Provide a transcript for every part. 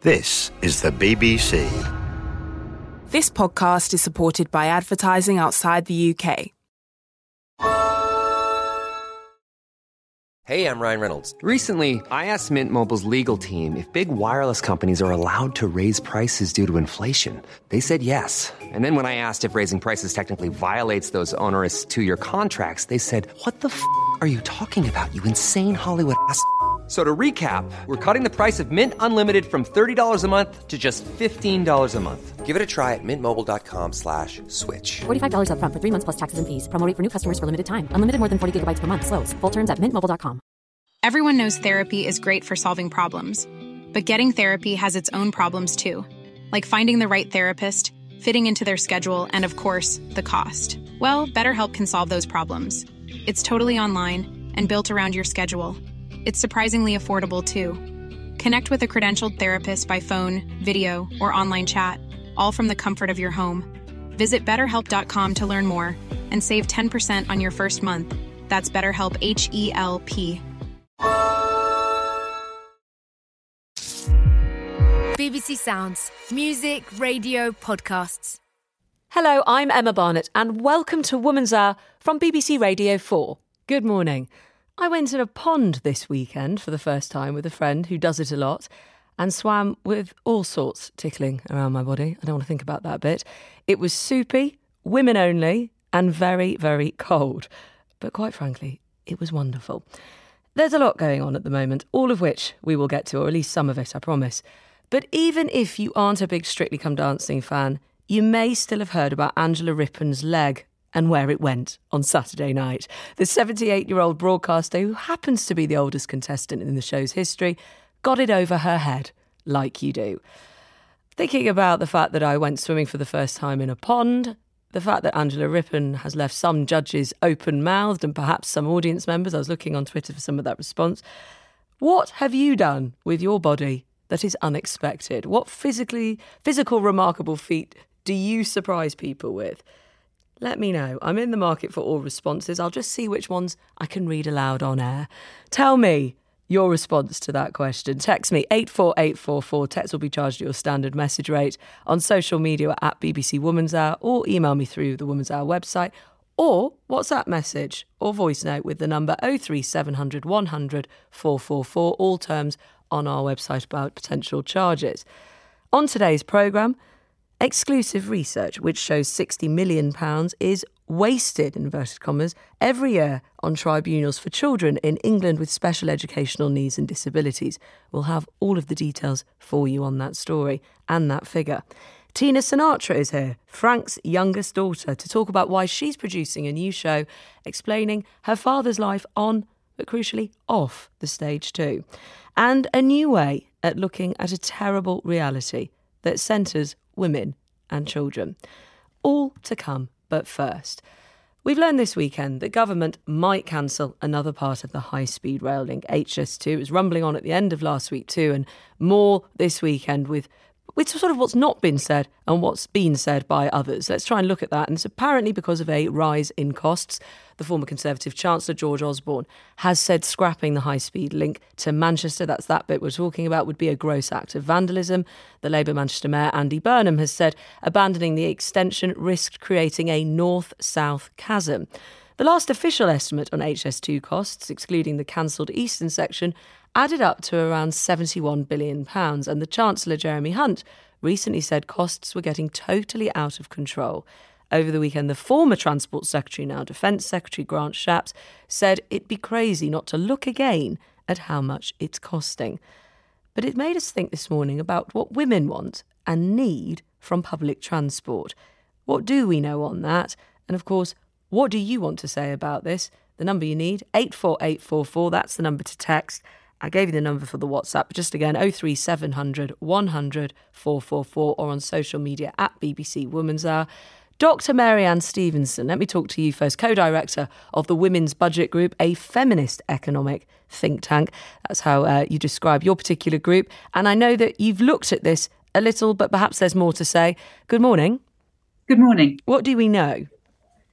This is the BBC. This podcast is supported by advertising outside the UK. Hey, I'm Ryan Reynolds. Recently, I asked Mint Mobile's legal team if big wireless companies are allowed to raise prices due to inflation. They said yes. And then when I asked if raising prices technically violates those onerous two-year contracts, they said, "What the f*** are you talking about, you insane Hollywood ass?" So to recap, we're cutting the price of Mint Unlimited from $30 a month to just $15 a month. Give it a try at mintmobile.com/switch. $45 up front for 3 months plus taxes and fees. Promo rate for new customers for limited time. Unlimited more than 40 gigabytes per month. Slows full terms at mintmobile.com. Everyone knows therapy is great for solving problems. But getting therapy has its own problems too. Like finding the right therapist, fitting into their schedule, and of course, the cost. Well, BetterHelp can solve those problems. It's totally online and built around your schedule. It's surprisingly affordable, too. Connect with a credentialed therapist by phone, video, or online chat, all from the comfort of your home. Visit BetterHelp.com to learn more and save 10% on your first month. That's BetterHelp, H-E-L-P. BBC Sounds. Music, radio, podcasts. Hello, I'm Emma Barnett, and welcome to Woman's Hour from BBC Radio 4. Good morning. I went in a pond this weekend for the first time with a friend who does it a lot and swam with all sorts tickling around my body. I don't want to think about that bit. It was soupy, women only, and very, very cold. But quite frankly, it was wonderful. There's a lot going on at the moment, all of which we will get to, or at least some of it, I promise. But even if you aren't a big Strictly Come Dancing fan, you may still have heard about Angela Rippon's leg and where it went on Saturday night. The 78-year-old broadcaster, who happens to be the oldest contestant in the show's history, got it over her head, like you do. Thinking about the fact that I went swimming for the first time in a pond, the fact that Angela Rippon has left some judges open-mouthed and perhaps some audience members, I was looking on Twitter for some of that response. What have you done with your body that is unexpected? What physical remarkable feat do you surprise people with? Let me know. I'm in the market for all responses. I'll just see which ones I can read aloud on air. Tell me your response to that question. Text me 84844. Text will be charged at your standard message rate. On social media at BBC Woman's Hour, or email me through the Woman's Hour website, or WhatsApp message or voice note with the number 03700 100 444. All terms on our website about potential charges. On today's programme, exclusive research which shows £60 million is wasted, in inverted commas, every year on tribunals for children in England with special educational needs and disabilities. We'll have all of the details for you on that story and that figure. Tina Sinatra is here, Frank's youngest daughter, to talk about why she's producing a new show explaining her father's life on, but crucially off, the stage too. And a new way at looking at a terrible reality that centres women and children. All to come, but first. We've learned this weekend that government might cancel another part of the high-speed rail link, HS2. It was rumbling on at the end of last week too, and more this weekend with sort of what's not been said and what's been said by others. Let's try and look at that. And it's apparently because of a rise in costs. The former Conservative Chancellor, George Osborne, has said scrapping the high-speed link to Manchester, that's that bit we're talking about, would be a gross act of vandalism. The Labour Manchester Mayor, Andy Burnham, has said abandoning the extension risked creating a north-south chasm. The last official estimate on HS2 costs, excluding the cancelled eastern section, added up to around £71 billion. And the Chancellor, Jeremy Hunt, recently said costs were getting totally out of control. Over the weekend, the former Transport Secretary, now Defence Secretary, Grant Shapps, said it'd be crazy not to look again at how much it's costing. But it made us think this morning about what women want and need from public transport. What do we know on that? And of course, what do you want to say about this? The number you need, 84844, that's the number to text. I gave you the number for the WhatsApp, just again, 03700 100 444, or on social media at BBC Woman's Hour. Dr. Mary-Anne Stevenson, let me talk to you first, co-director of the Women's Budget Group, a feminist economic think tank. That's how you describe your particular group. And I know that you've looked at this a little, but perhaps there's more to say. Good morning. Good morning. What do we know?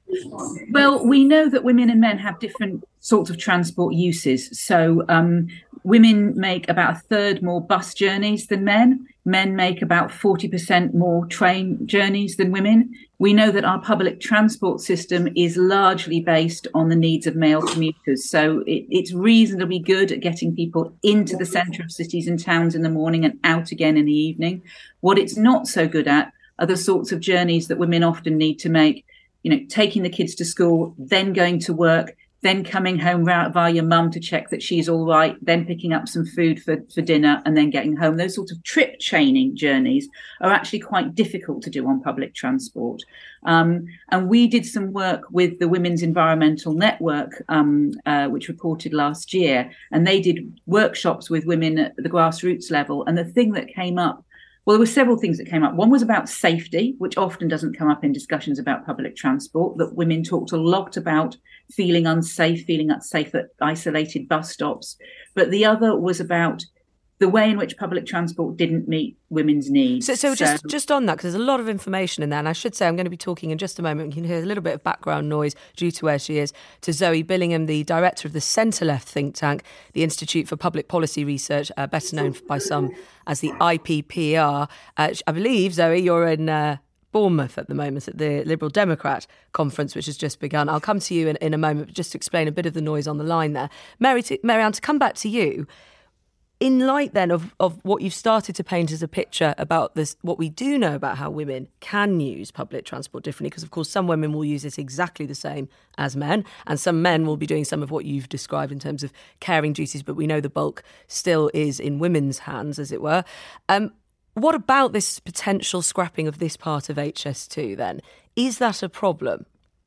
Well, we know that women and men have different sorts of transport uses. So women make about a third more bus journeys than men. Men make about 40% more train journeys than women. We know that our public transport system is largely based on the needs of male commuters. So it's reasonably good at getting people into the centre of cities and towns in the morning and out again in the evening. What it's not so good at are the sorts of journeys that women often need to make, taking the kids to school, then going to work, then coming home via your mum to check that she's all right, then picking up some food for dinner and then getting home. Those sorts of trip chaining journeys are actually quite difficult to do on public transport. And we did some work with the Women's Environmental Network, which reported last year, and they did workshops with women at the grassroots level. And the thing that came up, well, there were several things that came up. One was about safety, which often doesn't come up in discussions about public transport, that women talked a lot about feeling unsafe at isolated bus stops. But the other was about the way in which public transport didn't meet women's needs. So just on that, because there's a lot of information in there, and I should say I'm going to be talking in just a moment. You can hear a little bit of background noise due to where she is, to Zoe Billingham, the director of the centre-left think tank, the Institute for Public Policy Research, better known by some as the IPPR. I believe, Zoe, you're in Bournemouth at the moment at the Liberal Democrat conference, which has just begun. I'll come to you in a moment, but just to explain a bit of the noise on the line there. Mary-Anne, to come back to you, in light then of what you've started to paint as a picture about this, what we do know about how women can use public transport differently, because of course some women will use it exactly the same as men, and some men will be doing some of what you've described in terms of caring duties, but we know the bulk still is in women's hands, as it were. What about this potential scrapping of this part of HS2 then? Is that a problem?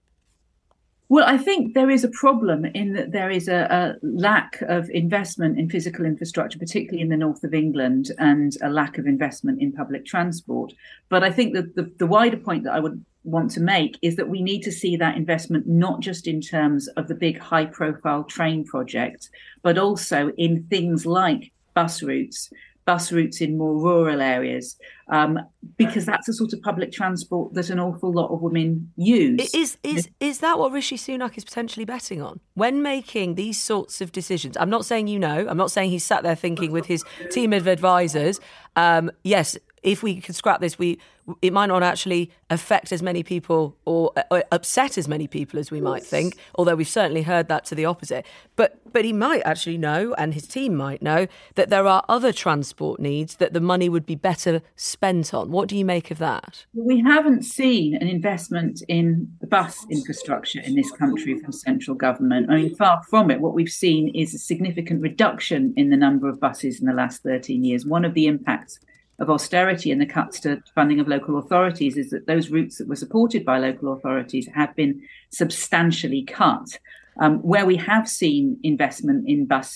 Well, I think there is a problem in that there is a lack of investment in physical infrastructure, particularly in the north of England, and a lack of investment in public transport. But I think that the wider point that I would want to make is that we need to see that investment not just in terms of the big high-profile train projects, but also in things like bus routes in more rural areas, because that's the sort of public transport that an awful lot of women use. Is that what Rishi Sunak is potentially betting on when making these sorts of decisions? I'm not saying I'm not saying he's sat there thinking with his team of advisors, yes, if we could scrap this, it might not actually affect as many people or upset as many people as we might think, although we've certainly heard that to the opposite. But he might actually know, and his team might know, that there are other transport needs that the money would be better spent on. What do you make of that? We haven't seen an investment in the bus infrastructure in this country from central government. I mean, far from it. What we've seen is a significant reduction in the number of buses in the last 13 years. One of the impacts of austerity and the cuts to funding of local authorities is that those routes that were supported by local authorities have been substantially cut. Where we have seen investment in bus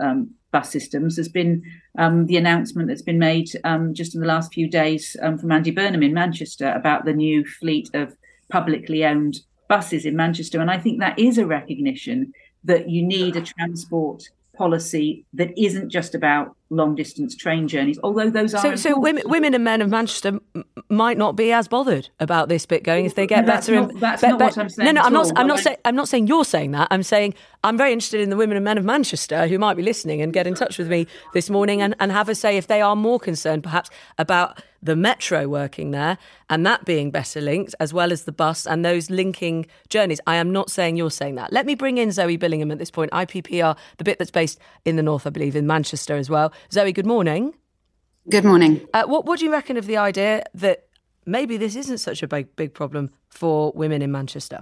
systems has been the announcement that's been made just in the last few days from Andy Burnham in Manchester about the new fleet of publicly owned buses in Manchester. And I think that is a recognition that you need a transport policy that isn't just about long distance train journeys, although those are so women and men of Manchester might not be as bothered about this bit going if they get better. That's not what I'm saying. No, I'm not saying you're saying that. I'm saying I'm very interested in the women and men of Manchester who might be listening and get in touch with me this morning and have a say if they are more concerned perhaps about the metro working there and that being better linked, as well as the bus and those linking journeys. I am not saying you're saying that. Let me bring in Zoe Billingham at this point, IPPR, the bit that's based in the north, I believe, in Manchester as well. Zoe, good morning. Good morning. What do you reckon of the idea that maybe this isn't such a big problem for women in Manchester?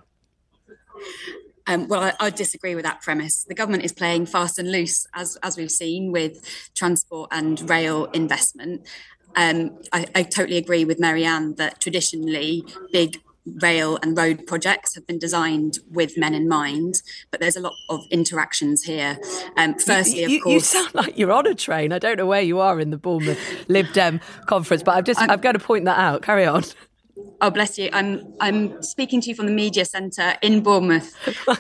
Well, I disagree with that premise. The government is playing fast and loose, as we've seen, with transport and rail investment. I totally agree with Mary-Anne that traditionally big rail and road projects have been designed with men in mind, but there's a lot of interactions here. Firstly, of course... You sound like you're on a train. I don't know where you are in the Bournemouth Lib Dem conference, but I'm going to point that out. Carry on. Oh, bless you. I'm speaking to you from the media centre in Bournemouth,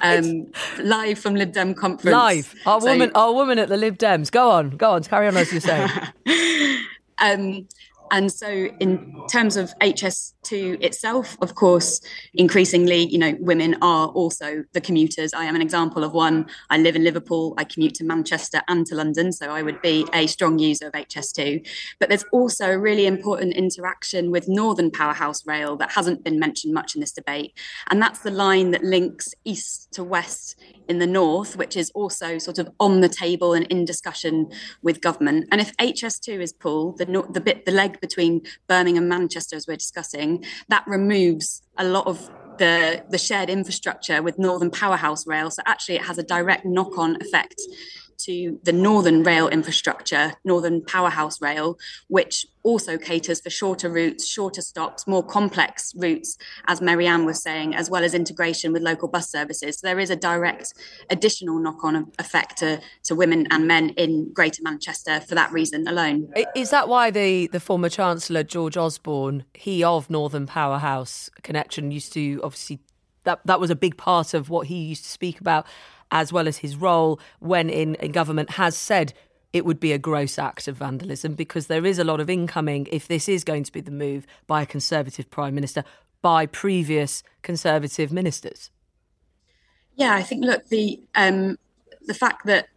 live from Lib Dem conference. Live. Our woman at the Lib Dems. Go on. Carry on as you say. And so in terms of HS2 itself, of course, increasingly, women are also the commuters. I am an example of one. I live in Liverpool. I commute to Manchester and to London. So I would be a strong user of HS2. But there's also a really important interaction with Northern Powerhouse Rail that hasn't been mentioned much in this debate. And that's the line that links east to west in the north, which is also sort of on the table and in discussion with government. And if HS2 is pulled, the leg between Birmingham and Manchester, as we're discussing, that removes a lot of the shared infrastructure with Northern Powerhouse Rail. So actually it has a direct knock-on effect to the Northern rail infrastructure, Northern Powerhouse Rail, which also caters for shorter routes, shorter stops, more complex routes, as Mary-Anne was saying, as well as integration with local bus services. So there is a direct additional knock-on effect to women and men in Greater Manchester for that reason alone. Is that why the former Chancellor, George Osborne, he of Northern Powerhouse Connection, used to obviously, that was a big part of what he used to speak about, as well as his role when in government, has said it would be a gross act of vandalism, because there is a lot of incoming, if this is going to be the move by a Conservative Prime Minister, by previous Conservative ministers? Yeah, I think, look, the fact that,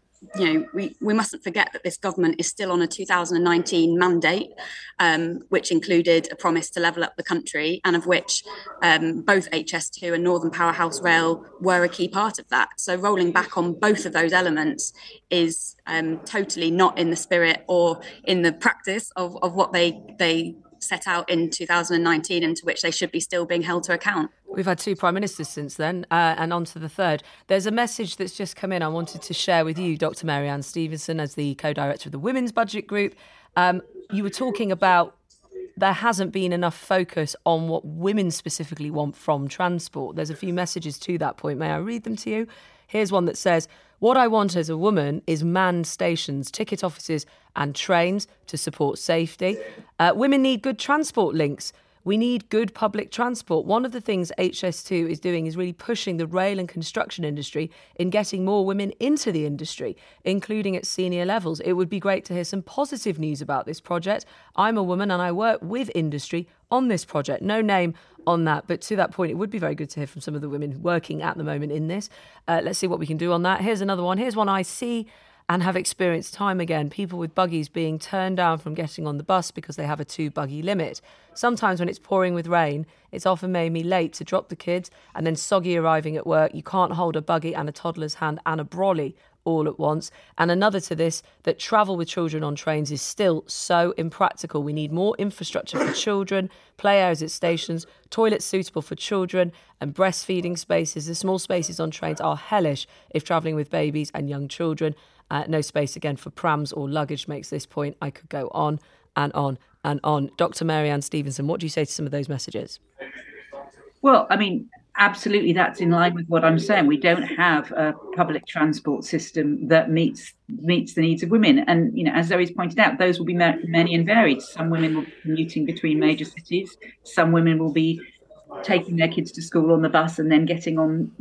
we mustn't forget that this government is still on a 2019 mandate, which included a promise to level up the country, and of which both HS2 and Northern Powerhouse Rail were a key part of that. So rolling back on both of those elements is totally not in the spirit or in the practice of what they set out in 2019, and to which they should be still being held to account. We've had two prime ministers since then, and on to the third. There's a message that's just come in I wanted to share with you, Dr. Mary-Anne Stevenson, as the co-director of the Women's Budget Group. You were talking about there hasn't been enough focus on what women specifically want from transport. There's a few messages to that point. May I read them to you? Here's one that says, "What I want as a woman is manned stations, ticket offices and trains to support safety. Women need good transport links. We need good public transport." One of the things HS2 is doing is really pushing the rail and construction industry in getting more women into the industry, including at senior levels. It would be great to hear some positive news about this project. I'm a woman and I work with industry on this project. No name on that, but to that point, it would be very good to hear from some of the women working at the moment in this. Let's see what we can do on that. Here's another one. Here's one I see and have experienced time again, people with buggies being turned down from getting on the bus because they have a 2-buggy limit. Sometimes when it's pouring with rain, it's often made me late to drop the kids and then soggy arriving at work. You can't hold a buggy and a toddler's hand and a brolly all at once. And another to this, that travel with children on trains is still so impractical. We need more infrastructure for children, play areas at stations, toilets suitable for children and breastfeeding spaces. The small spaces on trains are hellish if travelling with babies and young children. No space again for prams or luggage makes this point. I could go on and on and on. Dr. Mary-Anne Stevenson, what do you say to some of those messages? Well, I mean, absolutely, that's in line with what I'm saying. We don't have a public transport system that meets the needs of women. And, as Zoe's pointed out, those will be many and varied. Some women will be commuting between major cities. Some women will be taking their kids to school on the bus and then getting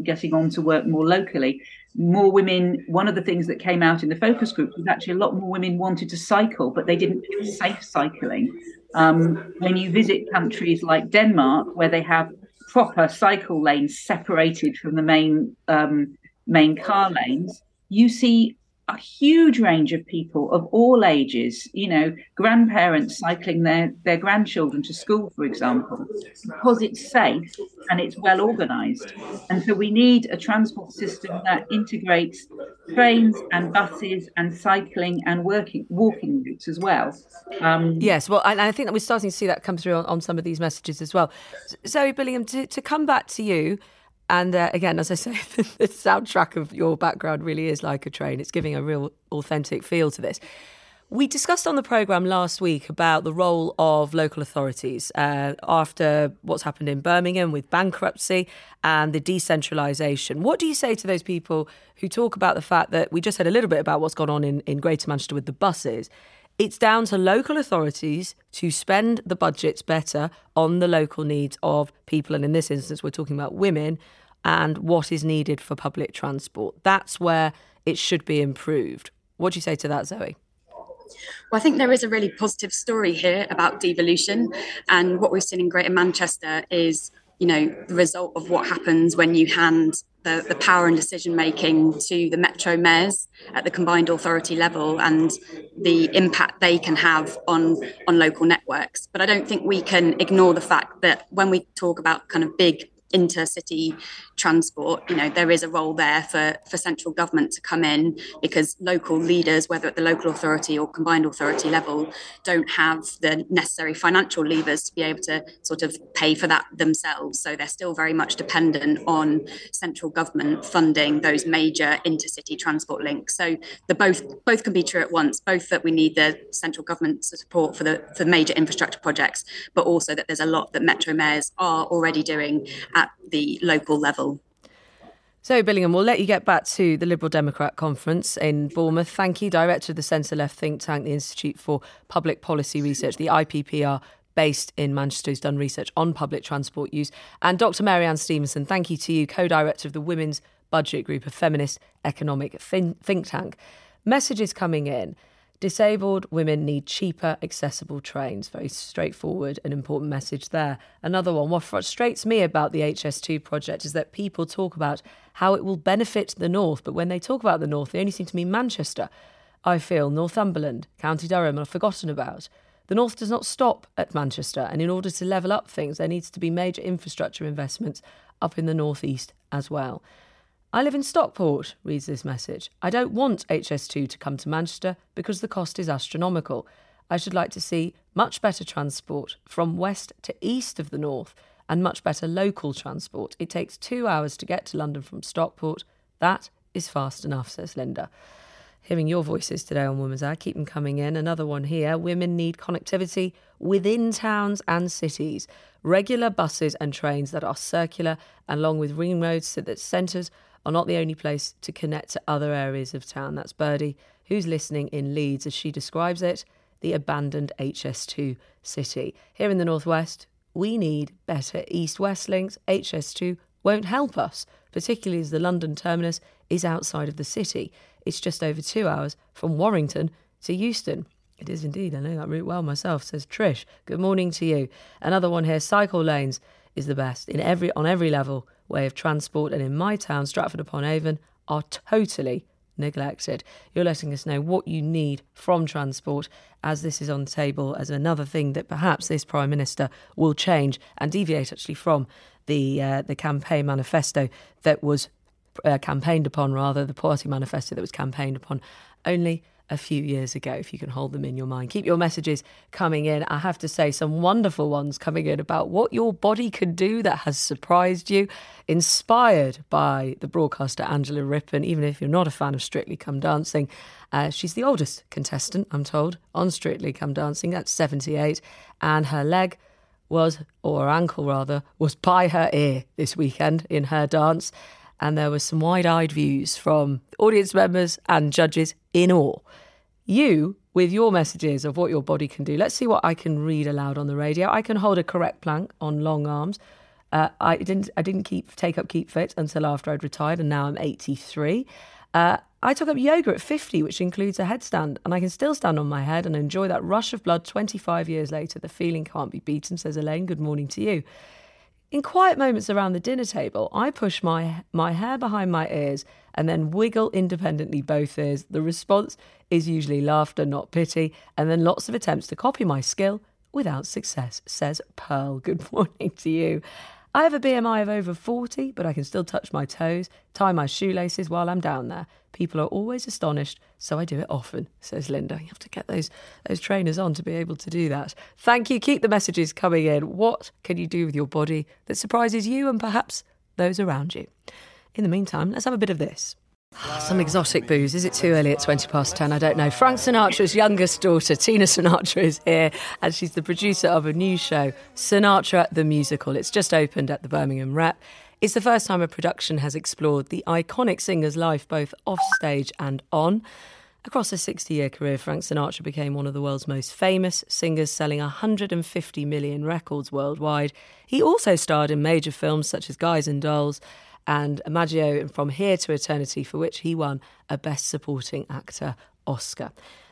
on to work more locally. More women, one of the things that came out in the focus group was actually a lot more women wanted to cycle, but they didn't feel safe cycling. When you visit countries like Denmark, where they have proper cycle lanes separated from the main car lanes, you see a huge range of people of all ages, grandparents cycling their grandchildren to school, for example, because it's safe and it's well organised. And so we need a transport system that integrates trains and buses and cycling and walking routes as well. Yes, well, and I think that we're starting to see that come through on some of these messages as well. Zoe Billingham, to come back to you, and again, as I say, the soundtrack of your background really is like a train. It's giving a real authentic feel to this. We discussed on the programme last week about the role of local authorities after what's happened in Birmingham with bankruptcy and the decentralisation. What do you say to those people who talk about the fact that we just heard a little bit about what's gone on in Greater Manchester with the buses? It's down to local authorities to spend the budgets better on the local needs of people. And in this instance, we're talking about women and what is needed for public transport. That's where it should be improved. What do you say to that, Zoe? Well, I think there is a really positive story here about devolution, and what we've seen in Greater Manchester is, the result of what happens when you hand the power and decision making to the metro mayors at the combined authority level, and the impact they can have on local networks. But I don't think we can ignore the fact that when we talk about kind of big intercity transport, there is a role there for central government to come in, because local leaders, whether at the local authority or combined authority level, don't have the necessary financial levers to be able to sort of pay for that themselves. So they're still very much dependent on central government funding those major intercity transport links. So both can be true at once, both that we need the central government support for major infrastructure projects, but also that there's a lot that metro mayors are already doing at the local level. So, Billingham, we'll let you get back to the Liberal Democrat conference in Bournemouth. Thank you. Director of the centre-left think tank, the Institute for Public Policy Research, the IPPR, based in Manchester, who's done research on public transport use. And Dr. Mary-Anne Stevenson, thank you to you, co-director of the Women's Budget Group, a feminist economic think tank. Messages coming in. Disabled women need cheaper, accessible trains. Very straightforward and important message there. Another one, what frustrates me about the HS2 project is that people talk about how it will benefit the North, but when they talk about the North, they only seem to mean Manchester. I feel Northumberland, County Durham are forgotten about. The North does not stop at Manchester, and in order to level up things, there needs to be major infrastructure investments up in the North East as well. I live in Stockport, reads this message. I don't want HS2 to come to Manchester because the cost is astronomical. I should like to see much better transport from west to east of the north and much better local transport. It takes 2 hours to get to London from Stockport. That is fast enough, says Linda. Hearing your voices today on Women's Hour, keep them coming in. Another one here. Women need connectivity within towns and cities. Regular buses and trains that are circular, along with ring roads so that centres are not the only place to connect to other areas of town. That's Birdie, who's listening in Leeds, as she describes it, the abandoned HS2 city. Here in the northwest, we need better east-west links. HS2 won't help us, particularly as the London terminus is outside of the city. It's just over 2 hours from Warrington to Euston. It is indeed. I know that route well myself, says Trish. Good morning to you. Another one here. Cycle lanes is the best on every level way of transport, and in my town, Stratford-upon-Avon, are totally neglected. You're letting us know what you need from transport, as this is on the table as another thing that perhaps this Prime Minister will change and deviate actually from the campaign manifesto that was campaigned upon, the party manifesto that was campaigned upon only a few years ago, if you can hold them in your mind. Keep your messages coming in. I have to say, some wonderful ones coming in about what your body can do that has surprised you, inspired by the broadcaster Angela Rippon. Even if you're not a fan of Strictly Come Dancing, she's the oldest contestant, I'm told, on Strictly Come Dancing. That's 78, and her leg or her ankle rather, was by her ear this weekend in her dance. And there were some wide-eyed views from audience members and judges in awe. You, with your messages of what your body can do, let's see what I can read aloud on the radio. I can hold a correct plank on long arms. I didn't take up Keep Fit until after I'd retired, and now I'm 83. I took up yoga at 50, which includes a headstand, and I can still stand on my head and enjoy that rush of blood 25 years later. The feeling can't be beaten, says Elaine. Good morning to you. In quiet moments around the dinner table, I push my hair behind my ears and then wiggle independently both ears. The response is usually laughter, not pity, and then lots of attempts to copy my skill without success, says Pearl. Good morning to you. I have a BMI of over 40, but I can still touch my toes, tie my shoelaces while I'm down there. People are always astonished, so I do it often, says Linda. You have to get those trainers on to be able to do that. Thank you. Keep the messages coming in. What can you do with your body that surprises you and perhaps those around you? In the meantime, let's have a bit of this. Some exotic booze. Is it too early at 10:20? I don't know. Frank Sinatra's youngest daughter, Tina Sinatra, is here, and she's the producer of a new show, Sinatra the Musical. It's just opened at the Birmingham Rep. It's the first time a production has explored the iconic singer's life, both off stage and on. Across a 60-year career, Frank Sinatra became one of the world's most famous singers, selling 150 million records worldwide. He also starred in major films such as Guys and Dolls and Maggio and From Here to Eternity, for which he won a Best Supporting Actor Oscar.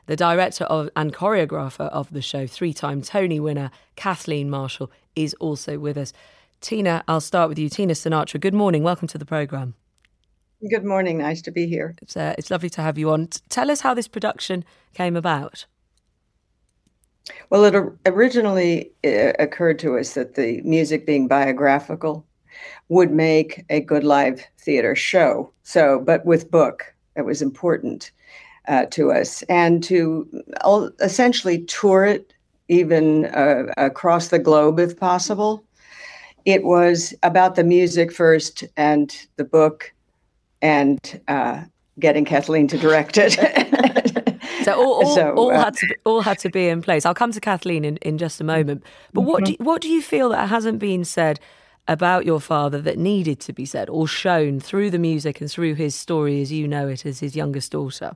The director and choreographer of the show, 3-time Tony winner Kathleen Marshall, is also with us. Tina, I'll start with you. Tina Sinatra, good morning. Welcome to the programme. Good morning. Nice to be here. It's lovely to have you on. Tell us how this production came about. Well, it originally occurred to us that the music being biographical would make a good live theater show. But with book, it was important to us. And to essentially tour it even across the globe, if possible. It was about the music first and the book and getting Kathleen to direct it. So all had to be in place. I'll come to Kathleen in just a moment. But what do you feel that hasn't been said about your father that needed to be said or shown through the music and through his story as you know it as his youngest daughter?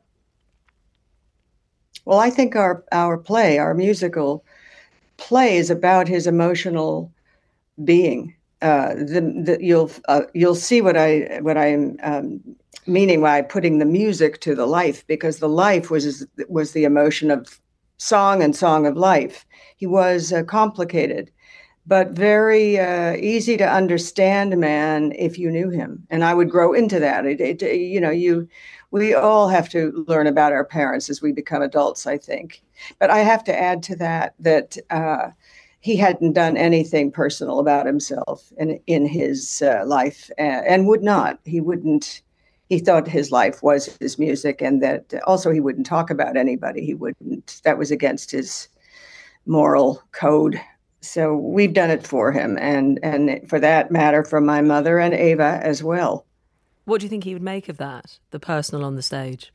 Well, I think our musical play is about his emotional being. You'll see what I'm meaning by putting the music to the life, because the life was the emotion of song and song of life. He was complicated, but very easy to understand man if you knew him. And I would grow into that. We all have to learn about our parents as we become adults, I think. But I have to add to that he hadn't done anything personal about himself in his life, and would not. He wouldn't. He thought his life was his music, and that also he wouldn't talk about anybody. He wouldn't. That was against his moral code. So we've done it for him, and for that matter, for my mother and Ava as well. What do you think he would make of that, the personal on the stage?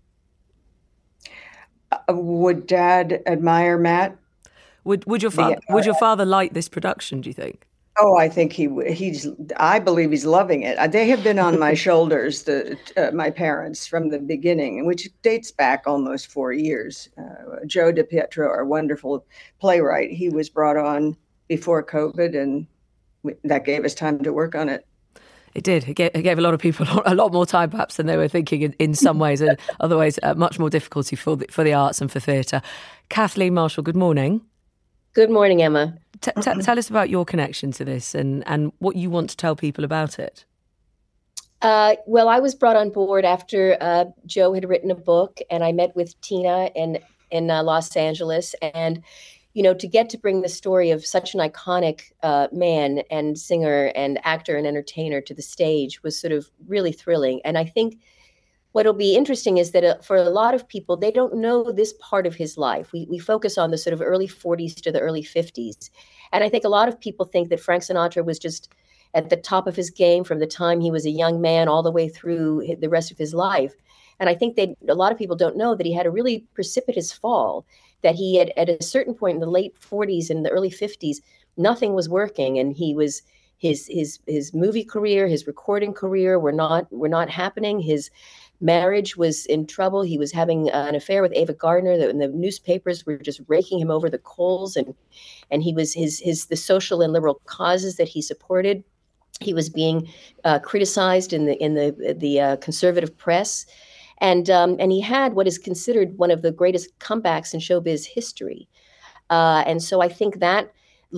Would Dad admire Matt? Would your father like this production, do you think? Oh, I think I believe he's loving it. They have been on my shoulders, my parents, from the beginning, which dates back almost 4 years. Joe DiPietro, our wonderful playwright, he was brought on before COVID, and that gave us time to work on it. It did. It gave a lot of people a lot more time, perhaps, than they were thinking in some ways, and other ways, much more difficulty for the arts and for theatre. Kathleen Marshall, good morning. Good morning, Emma. Tell us about your connection to this and what you want to tell people about it. Well, I was brought on board after Joe had written a book, and I met with Tina in Los Angeles. And, to get to bring the story of such an iconic man and singer and actor and entertainer to the stage was sort of really thrilling. And I think what'll be interesting is that for a lot of people, they don't know this part of his life. We focus on the sort of early 40s to the early 50s. And I think a lot of people think that Frank Sinatra was just at the top of his game from the time he was a young man all the way through the rest of his life. And I think that a lot of people don't know that he had a really precipitous fall, that he had at a certain point in the late 40s and the early 50s, nothing was working. And he was his movie career, his recording career were not happening. His marriage was in trouble. He was having an affair with Ava Gardner, and the newspapers were just raking him over the coals. And he was the social and liberal causes that he supported. He was being criticized in the conservative press, and he had what is considered one of the greatest comebacks in showbiz history. And so I think that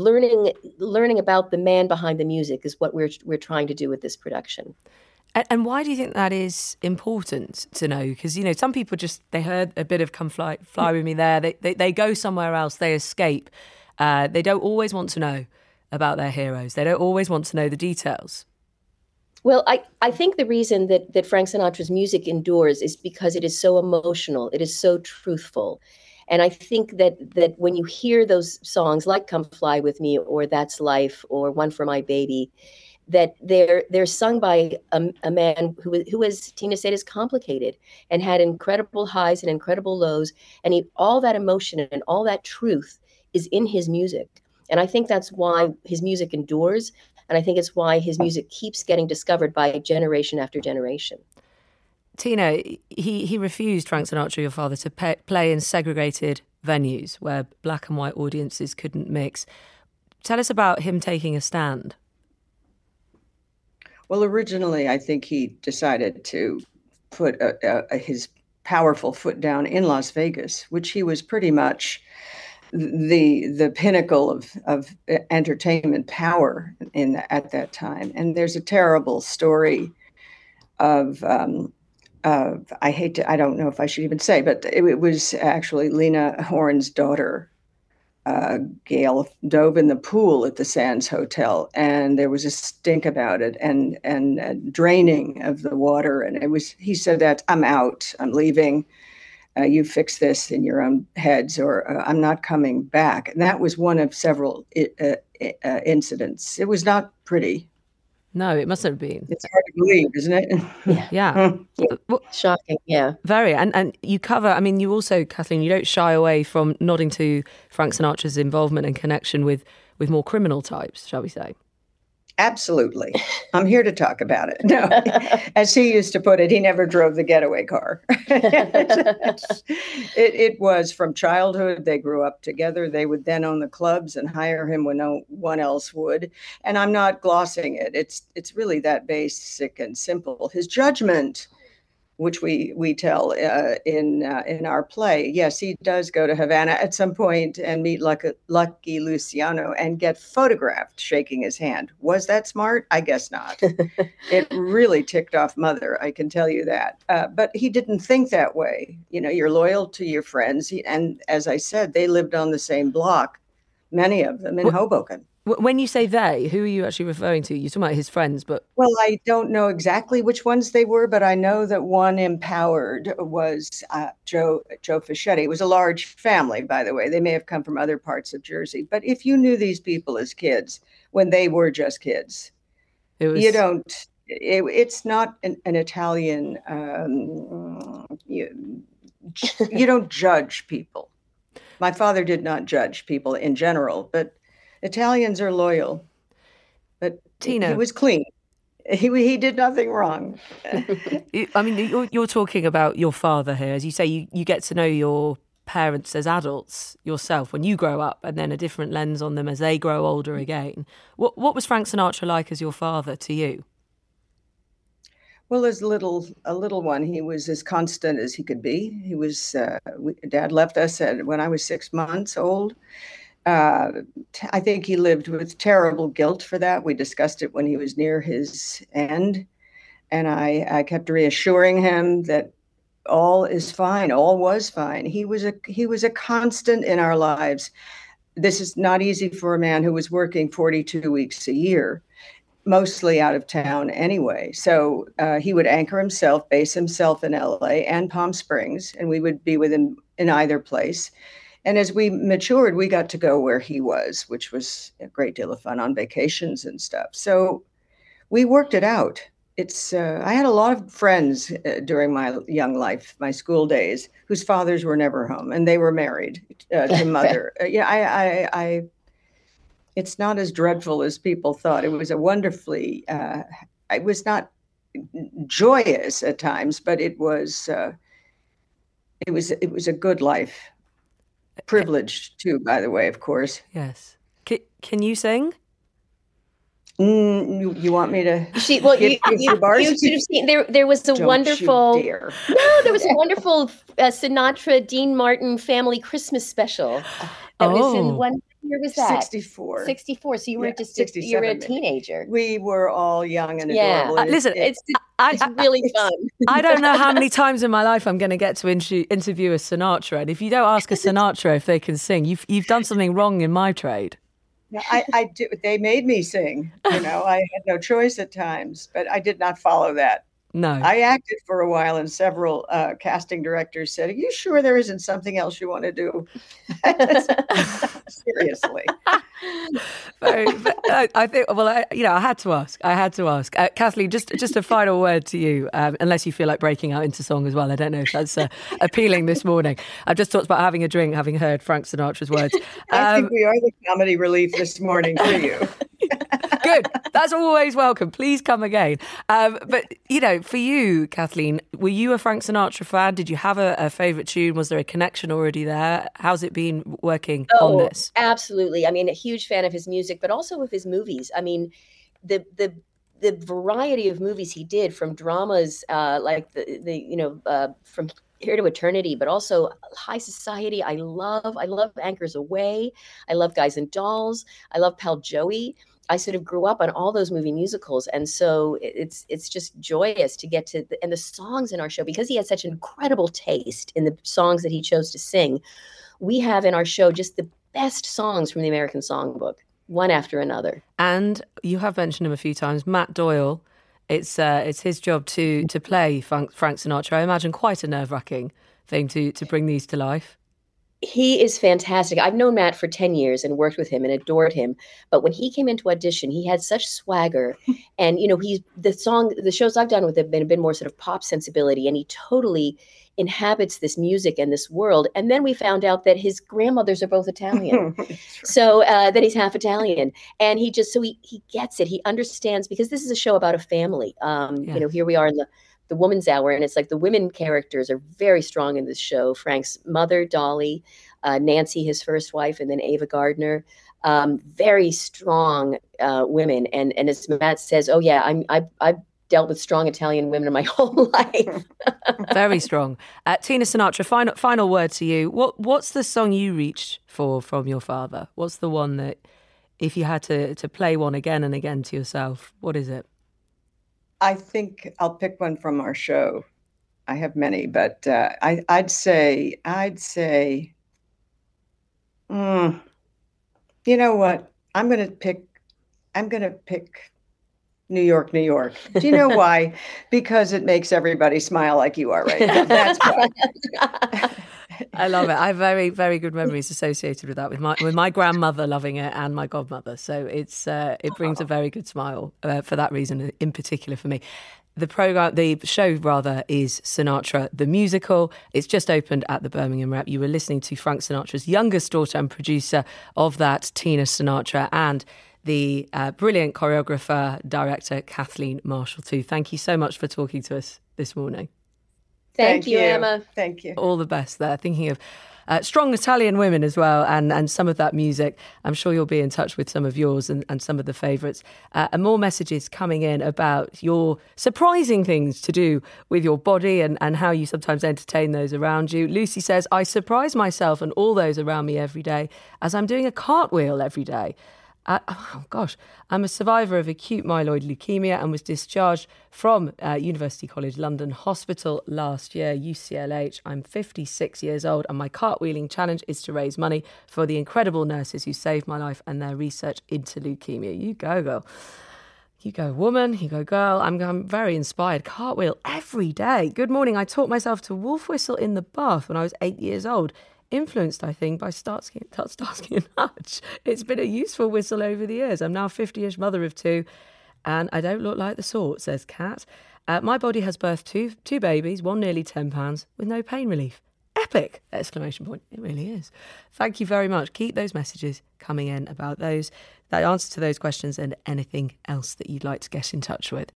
learning about the man behind the music is what we're trying to do with this production. And why do you think that is important to know? Because, some people they heard a bit of Come Fly With Me there. They go somewhere else. They escape. They don't always want to know about their heroes. They don't always want to know the details. Well, I think the reason that Frank Sinatra's music endures is because it is so emotional. It is so truthful. And I think that when you hear those songs like Come Fly With Me or That's Life or One for My Baby, that they're sung by a man who, as Tina said, is complicated and had incredible highs and incredible lows. And all that emotion and all that truth is in his music. And I think that's why his music endures. And I think it's why his music keeps getting discovered by generation after generation. Tina, he refused, Frank Sinatra, your father, to play in segregated venues where black and white audiences couldn't mix. Tell us about him taking a stand. Well, originally, I think he decided to put his powerful foot down in Las Vegas, which he was pretty much the pinnacle of entertainment power at that time. And there's a terrible story of I don't know if I should even say, but it was actually Lena Horne's daughter, Gail, dove in the pool at the Sands Hotel, and there was a stink about it and draining of the water. And he said that, I'm out, I'm leaving. You fix this in your own heads, or I'm not coming back. And that was one of several incidents. It was not pretty. No, it mustn't have been. It's hard to believe, isn't it? Yeah. Well, shocking, yeah. Very. And you cover, I mean, you also, Kathleen, you don't shy away from nodding to Frank Sinatra's involvement and connection with more criminal types, shall we say? Absolutely. I'm here to talk about it. No, as he used to put it, he never drove the getaway car. It was from childhood. They grew up together. They would then own the clubs and hire him when no one else would. And I'm not glossing it. It's really that basic and simple. His judgment, which we tell in our play. Yes, he does go to Havana at some point and meet Lucky Luciano and get photographed shaking his hand. Was that smart? I guess not. It really ticked off Mother, I can tell you that. But he didn't think that way. You know, you're loyal to your friends. And as I said, they lived on the same block, many of them in Hoboken. When you say they, who are you actually referring to? You're talking about his friends, but... Well, I don't know exactly which ones they were, but I know that one empowered was Joe Fischetti. It was a large family, by the way. They may have come from other parts of Jersey. But if you knew these people as kids, when they were just kids, you don't... It's not an Italian... you don't judge people. My father did not judge people in general, but Italians are loyal, but Tina, he was clean. He did nothing wrong. I mean, you're talking about your father here. As you say, you get to know your parents as adults yourself when you grow up, and then a different lens on them as they grow older again. What was Frank Sinatra like as your father to you? Well, as a little one, he was as constant as he could be. He was. Dad left us when I was 6 months old. I think he lived with terrible guilt for that. We discussed it when he was near his end. And I kept reassuring him that all is fine, all was fine. He was a constant in our lives. This is not easy for a man who was working 42 weeks a year, mostly out of town anyway. So he would anchor himself, base himself in LA and Palm Springs, and we would be with him in either place. And as we matured, we got to go where he was, which was a great deal of fun on vacations and stuff. So we worked it out. I had a lot of friends during my young life, my school days, whose fathers were never home, and they were married to Mother. It's not as dreadful as people thought. It was a wonderfully, it was not joyous at times, but it was a good life. Privileged too, by the way, of course. Yes. Can you sing? You want me to? You should have seen. There was a wonderful. There was a wonderful Sinatra Dean Martin family Christmas special. That was in one year. Was that 64? 64. So you were you were a teenager. We were all young and adorable. Listen, it's really fun. I don't know how many times in my life I'm going to get to interview a Sinatra, and if you don't ask a Sinatra if they can sing, you've done something wrong in my trade. Yeah, I do. They made me sing. You know, I had no choice at times, but I did not follow that. No. I acted for a while, and several casting directors said, "Are you sure there isn't something else you want to do?" Seriously. I think. Well, I had to ask. Kathleen, just a final word to you, unless you feel like breaking out into song as well. I don't know if that's appealing this morning. I've just talked about having a drink, having heard Frank Sinatra's words. I think we are the comedy relief this morning for you. Good. That's always welcome. Please come again. But, for you, Kathleen, were you a Frank Sinatra fan? Did you have a favourite tune? Was there a connection already there? How's it been working on this? Absolutely. I mean, a huge fan of his music, but also of his movies. I mean, the variety of movies he did, from dramas like from Here to Eternity, but also High Society. I love Anchors Away. I love Guys and Dolls. I love Pal Joey. I sort of grew up on all those movie musicals. And so it's just joyous to get to, and the songs in our show, because he had such incredible taste in the songs that he chose to sing, we have in our show just the best songs from the American Songbook, one after another. And you have mentioned him a few times, Matt Doyle. It's his job to play Frank Sinatra. I imagine quite a nerve-wracking thing to bring these to life. He is fantastic. I've known Matt for 10 years and worked with him and adored him. But when he came into audition, he had such swagger. And, the shows I've done with him have been more sort of pop sensibility. And he totally inhabits this music and this world. And then we found out that his grandmothers are both Italian. So that he's half Italian. And he gets it. He understands, because this is a show about a family. Here we are in the Woman's Hour, and it's like the women characters are very strong in this show. Frank's mother, Dolly, Nancy, his first wife, and then Ava Gardner, very strong women. And as Matt says, oh yeah, I've dealt with strong Italian women in my whole life. Very strong. Tina Sinatra, final word to you. What's the song you reached for from your father? What's the one that, if you had to play one again and again to yourself, what is it? I think I'll pick one from our show. I have many, but I'd say, you know what? I'm going to pick New York, New York. Do you know why? Because it makes everybody smile like you are right now. That's why. I love it. I have very, very good memories associated with that, with my grandmother loving it and my godmother. So it brings a very good smile for that reason, in particular for me. The show is Sinatra the Musical. It's just opened at the Birmingham Rep. You were listening to Frank Sinatra's youngest daughter and producer of that, Tina Sinatra, and the brilliant choreographer, director, Kathleen Marshall too. Thank you so much for talking to us this morning. Thank you, Emma. Thank you. All the best there. Thinking of strong Italian women as well, and some of that music. I'm sure you'll be in touch with some of yours and some of the favourites. And more messages coming in about your surprising things to do with your body and how you sometimes entertain those around you. Lucy says, I surprise myself and all those around me every day as I'm doing a cartwheel every day. I'm a survivor of acute myeloid leukemia and was discharged from University College London Hospital last year, UCLH. I'm 56 years old and my cartwheeling challenge is to raise money for the incredible nurses who saved my life and their research into leukemia. You go, girl. You go, woman. You go, girl. I'm very inspired. Cartwheel every day. Good morning. I taught myself to wolf whistle in the bath when I was 8 years old. Influenced, I think, by Starsky and Hutch. It's been a useful whistle over the years. I'm now a 50-ish mother of two, and I don't look like the sort, says Kat. My body has birthed two babies, one nearly 10 pounds, with no pain relief. Epic! Exclamation point. It really is. Thank you very much. Keep those messages coming in about the answer to those questions and anything else that you'd like to get in touch with.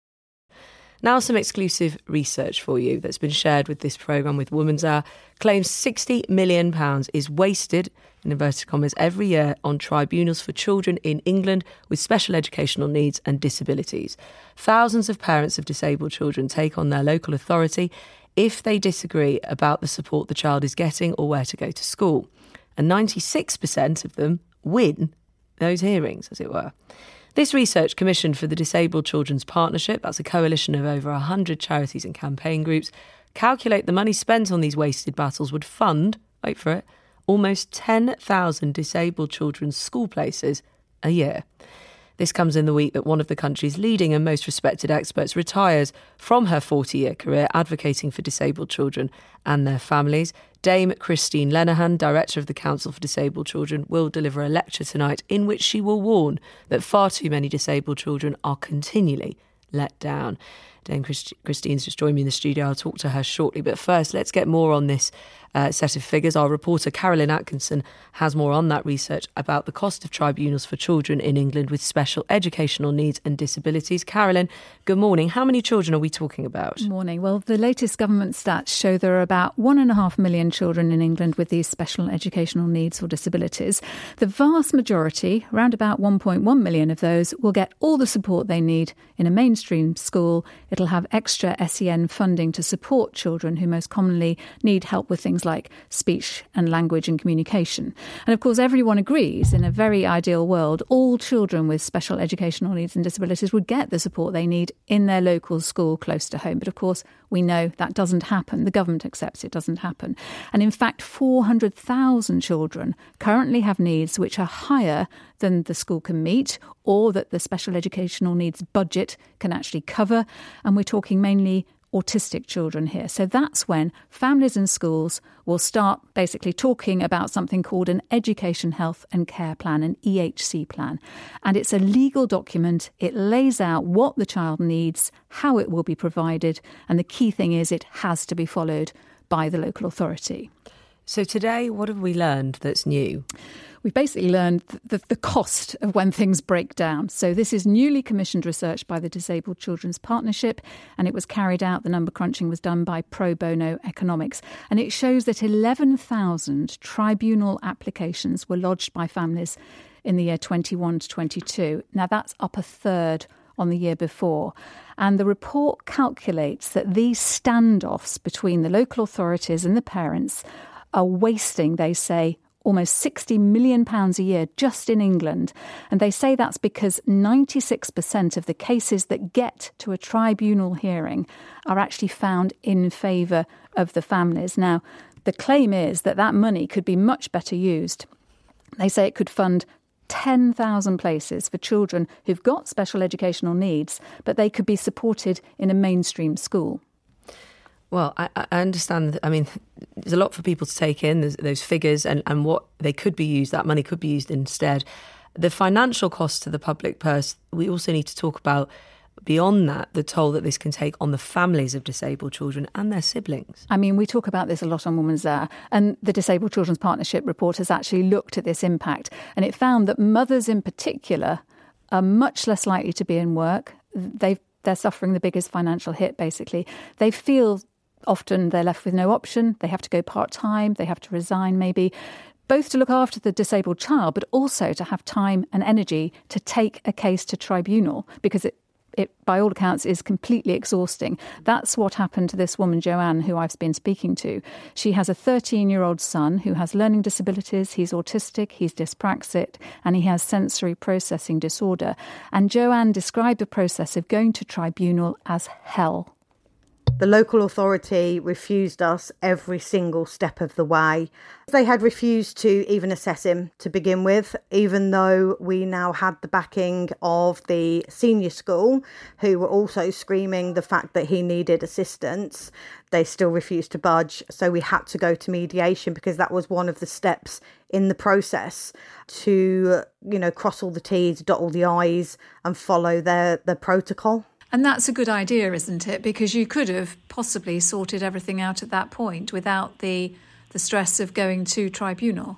Now some exclusive research for you that's been shared with this programme with Woman's Hour claims £60 million is wasted, in inverted commas, every year on tribunals for children in England with special educational needs and disabilities. Thousands of parents of disabled children take on their local authority if they disagree about the support the child is getting or where to go to school. And 96% of them win those hearings, as it were. This research, commissioned for the Disabled Children's Partnership, that's a coalition of over 100 charities and campaign groups, calculate the money spent on these wasted battles would fund, wait for it, almost 10,000 disabled children's school places a year. This comes in the week that one of the country's leading and most respected experts retires from her 40-year career advocating for disabled children and their families. Dame Christine Lenihan, Director of the Council for Disabled Children, will deliver a lecture tonight in which she will warn that far too many disabled children are continually let down. Dame Christine's just joined me in the studio. I'll talk to her shortly. But first, let's get more on this set of figures. Our reporter Carolyn Atkinson has more on that research about the cost of tribunals for children in England with special educational needs and disabilities. Carolyn, good morning. How many children are we talking about? Morning. Well, the latest government stats show there are about 1.5 million children in England with these special educational needs or disabilities. The vast majority, around about 1.1 million of those, will get all the support they need in a mainstream school It'll have extra SEN funding to support children who most commonly need help with things like speech and language and communication. And of course, everyone agrees in a very ideal world, all children with special educational needs and disabilities would get the support they need in their local school close to home. But of course, we know that doesn't happen. The government accepts it doesn't happen. And in fact, 400,000 children currently have needs which are higher than the school can meet or that the special educational needs budget can actually cover. And we're talking mainly autistic children here. So that's when families and schools will start basically talking about something called an Education, Health and Care Plan, an EHC plan. And it's a legal document. It lays out what the child needs, how it will be provided, and the key thing is it has to be followed by the local authority. So today, what have we learned that's new? We've basically learned the cost of when things break down. So this is newly commissioned research by the Disabled Children's Partnership, and it was carried out, the number crunching was done by Pro Bono Economics. And it shows that 11,000 tribunal applications were lodged by families in the year 21 to 22. Now that's up a third on the year before. And the report calculates that these standoffs between the local authorities and the parents are wasting, they say, almost £60 million a year just in England. And they say that's because 96% of the cases that get to a tribunal hearing are actually found in favour of the families. Now, the claim is that that money could be much better used. They say it could fund 10,000 places for children who've got special educational needs, but they could be supported in a mainstream school. Well, I understand. I mean, there's a lot for people to take in, those figures and what they could be used, that money could be used instead. The financial cost to the public purse, we also need to talk about, beyond that, the toll that this can take on the families of disabled children and their siblings. I mean, we talk about this a lot on Women's Hour, and the Disabled Children's Partnership report has actually looked at this impact, and it found that mothers in particular are much less likely to be in work. They're suffering the biggest financial hit, basically. They feel often they're left with no option. They have to go part-time. They have to resign maybe, both to look after the disabled child, but also to have time and energy to take a case to tribunal because it by all accounts, is completely exhausting. That's what happened to this woman, Joanne, who I've been speaking to. She has a 13-year-old son who has learning disabilities. He's autistic, he's dyspraxic, and he has sensory processing disorder. And Joanne described the process of going to tribunal as hell. The local authority refused us every single step of the way. They had refused to even assess him to begin with, even though we now had the backing of the senior school, who were also screaming the fact that he needed assistance. They still refused to budge. So we had to go to mediation because that was one of the steps in the process to, cross all the T's, dot all the I's and follow their protocol. And that's a good idea, isn't it? Because you could have possibly sorted everything out at that point without the stress of going to tribunal.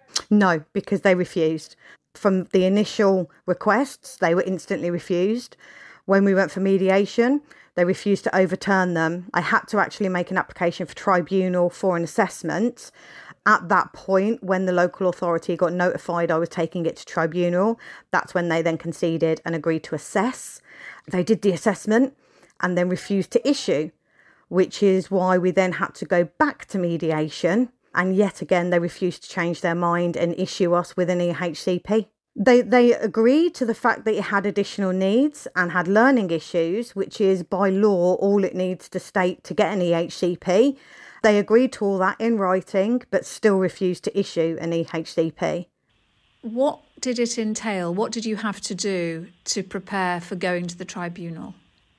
No, because they refused. From the initial requests, they were instantly refused. When we went for mediation, they refused to overturn them. I had to actually make an application for tribunal for an assessment. At that point, when the local authority got notified I was taking it to tribunal, that's when they then conceded and agreed to assess. They did the assessment and then refused to issue, which is why we then had to go back to mediation. And yet again, they refused to change their mind and issue us with an EHCP. They agreed to the fact that it had additional needs and had learning issues, which is by law all it needs to state to get an EHCP. They agreed to all that in writing, but still refused to issue an EHCP. What did it entail? What did you have to do to prepare for going to the tribunal?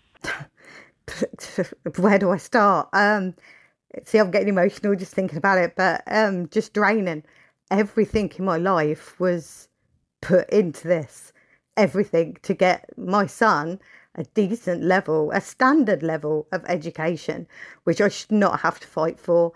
Where do I start? See, I'm getting emotional just thinking about it, but just draining. Everything in my life was put into this. Everything to get my son a decent level, a standard level of education, which I should not have to fight for.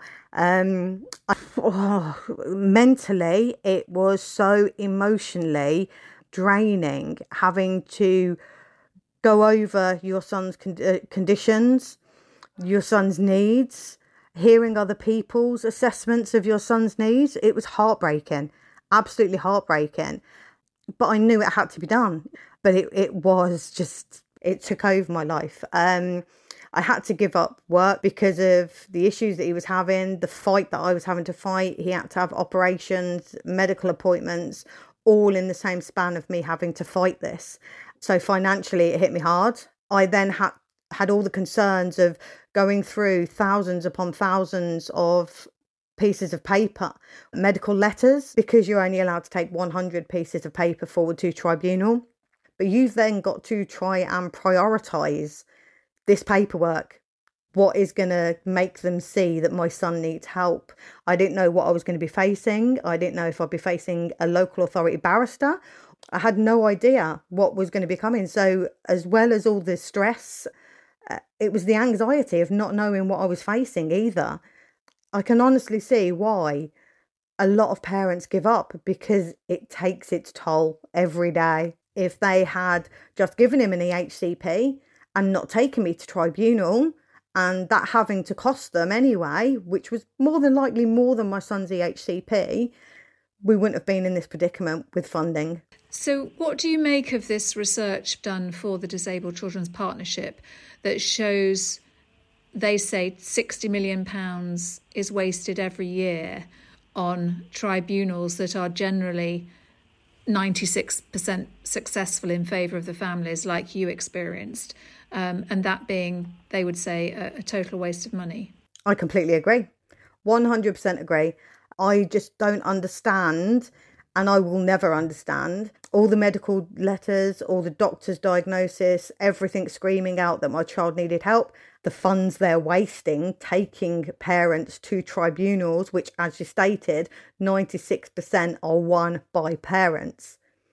Mentally, it was so emotionally draining having to go over your son's conditions, your son's needs, hearing other people's assessments of your son's needs. It was heartbreaking, absolutely heartbreaking. But I knew it had to be done. But it was just It took over my life. I had to give up work because of the issues that he was having, the fight that I was having to fight. He had to have operations, medical appointments, all in the same span of me having to fight this. So financially, it hit me hard. I then had all the concerns of going through thousands upon thousands of pieces of paper, medical letters, because you're only allowed to take 100 pieces of paper forward to tribunal. But you've then got to try and prioritise this paperwork. What is going to make them see that my son needs help? I didn't know what I was going to be facing. I didn't know if I'd be facing a local authority barrister. I had no idea what was going to be coming. So as well as all the stress, it was the anxiety of not knowing what I was facing either. I can honestly see why a lot of parents give up, because it takes its toll every day. If they had just given him an EHCP and not taken me to tribunal, and that having to cost them anyway, which was more than likely more than my son's EHCP, we wouldn't have been in this predicament with funding. So what do you make of this research done for the Disabled Children's Partnership that shows, they say, £60 million is wasted every year on tribunals that are generally 96% successful in favour of the families, like you experienced, and that being, they would say, a total waste of money? I completely agree. 100% agree. I just don't understand, and I will never understand, all the medical letters, all the doctor's diagnosis, everything screaming out that my child needed help, the funds they're wasting taking parents to tribunals, which, as you stated, 96% are won by parents.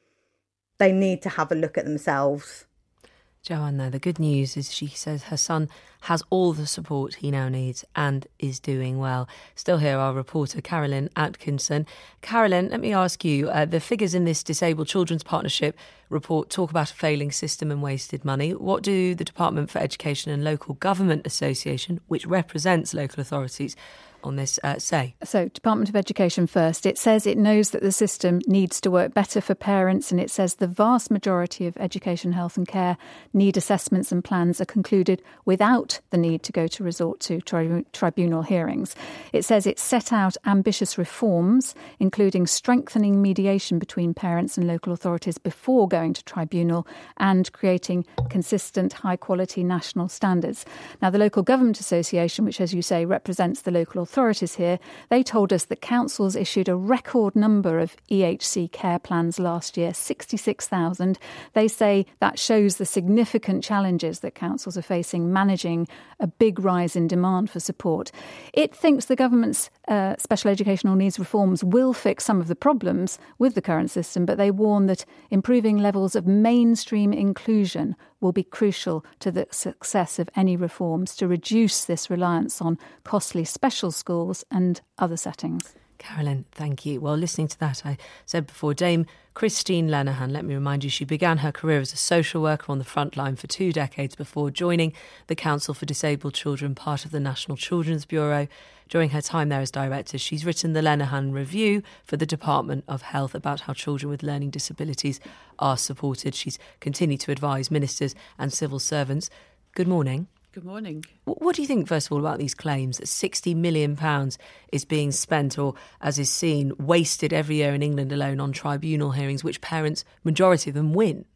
They need to have a look at themselves. Joanne, though, the good news is she says her son has all the support he now needs and is doing well. Still here, our reporter Carolyn Atkinson. Carolyn, let me ask you, the figures in this Disabled Children's Partnership report talk about a failing system and wasted money. What do the Department for Education and Local Government Association, which represents local authorities, on this say? So, Department of Education first. It says it knows that the system needs to work better for parents, and it says the vast majority of education, health and care need assessments and plans are concluded without the need to go to resort to tribunal hearings. It says it set out ambitious reforms, including strengthening mediation between parents and local authorities before going to tribunal and creating consistent, high-quality national standards. Now, the Local Government Association, which, as you say, represents the local authorities here, they told us that councils issued a record number of EHC care plans last year, 66,000. They say that shows the significant challenges that councils are facing managing a big rise in demand for support. It thinks the government's special educational needs reforms will fix some of the problems with the current system, but they warn that improving levels of mainstream inclusion will be crucial to the success of any reforms to reduce this reliance on costly special schools and other settings. Carolyn, thank you. Well, listening to that, I said before, Dame Christine Lenihan, let me remind you, she began her career as a social worker on the front line for 2 decades before joining the Council for Disabled Children, part of the National Children's Bureau. During her time there as director, she's written the Lenihan Review for the Department of Health about how children with learning disabilities are supported. She's continued to advise ministers and civil servants. Good morning. Good morning. What do you think, first of all, about these claims that £60 million is being spent, or, as is seen, wasted every year in England alone on tribunal hearings, which parents, majority of them, win?